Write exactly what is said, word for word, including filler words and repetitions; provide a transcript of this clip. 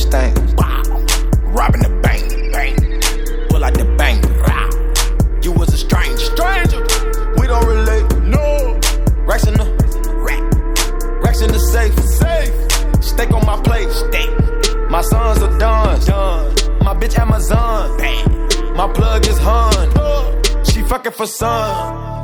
stank. Robbing the bank, bank. Pull out the bank. You was a stranger, stranger. We don't relate, no. Racks in the rack, racks in the safe, safe. Steak on my plate, steak. My sons are done, done. My bitch Amazon, bang. My plug is hun. She fucking for sun.